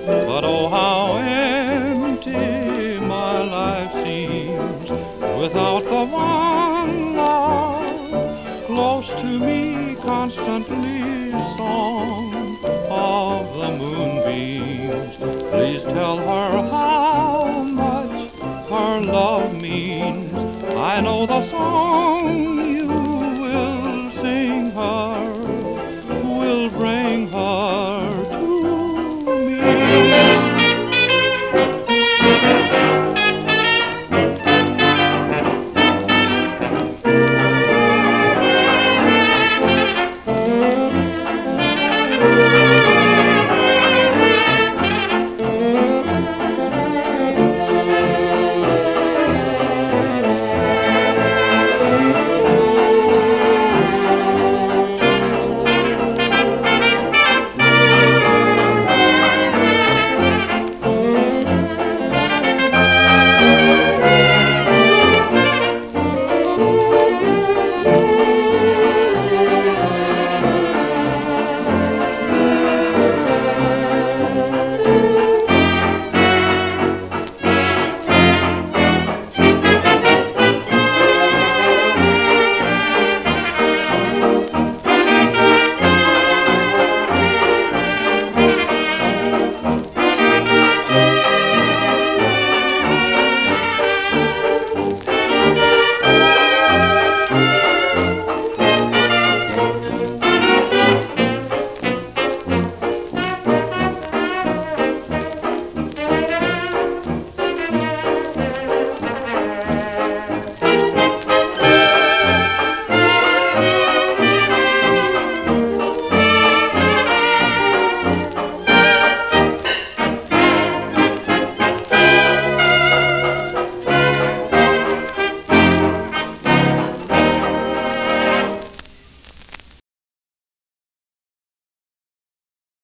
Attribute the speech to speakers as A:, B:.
A: But oh, how empty my life seems without the one love close to me constantly. Song of the moonbeams, please tell her how much her love means. I know the song you will sing her will bring her to me.